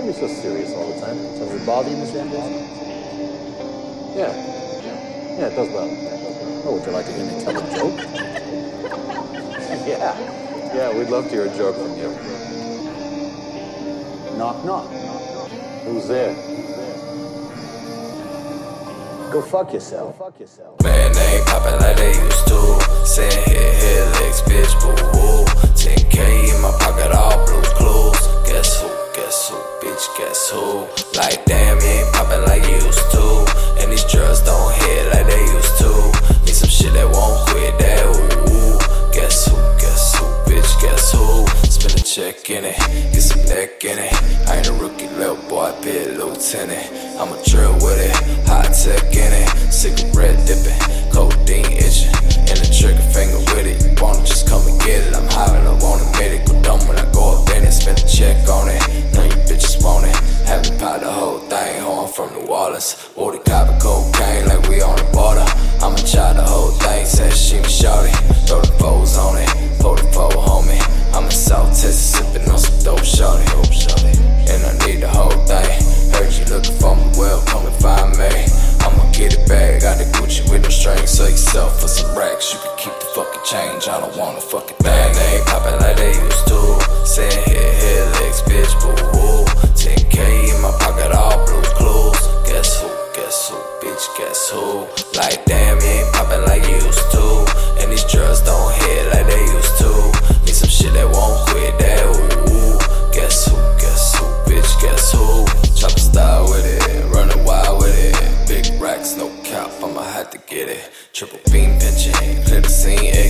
are you so serious all the time? Does it bother you, Mr. Anderson? Yeah. Yeah, it does bother me. Oh, would you like to hear me tell a joke? Yeah, we'd love to hear a joke from you. Knock, knock. Who's there? Go fuck yourself. Man, they ain't poppin' like they used to. Saying hit legs, bitch, boo-hoo. 10K in my pocket, all Blue's Clues. Guess who, bitch, guess who? Like, damn, you ain't poppin' like you used to. And these drugs don't hit like they used to. Need some shit that won't quit, that ooh. Guess who, bitch, guess who? Spin a check in it, get some neck in it. I ain't a rookie, little boy, be a lieutenant. I'm a drill with it, high tech in it. Cigarette dipping, codeine itching, and a trigger finger with it. You wanna just come and get it. I'm high and I won't admit it. Go dumb when I go up in it, spend a check on it. Know you bitches want it. Have me pop the whole thing, ho, I'm from New Orleans. Woody copper cocaine like we on the border. I'ma try the whole thing, said she was shorty. Throw the foes on it, pull the foe homie. I'm in South Texas, sipping on some dope shorty. And I need the whole thing. Heard you looking for me, well, come and find me. I'ma get it back, got the Gucci with no strings. So you sell for some racks, you can keep the fucking change. I don't want a fucking thing. They ain't poppin' like they used to. Saying hit legs, bitch, boo-hoo. 10K in my pocket, all Blue's Clues. Guess who, bitch, guess who? Like, damn, you ain't poppin' like you used to. And these drugs don't hit like they used to. Need some shit that won't quit, that ooh. Guess who, bitch, guess who? Chopper style with it, running wild with it. Big racks, no cap, I'ma have to get it. Triple beam pinching, clear the scene,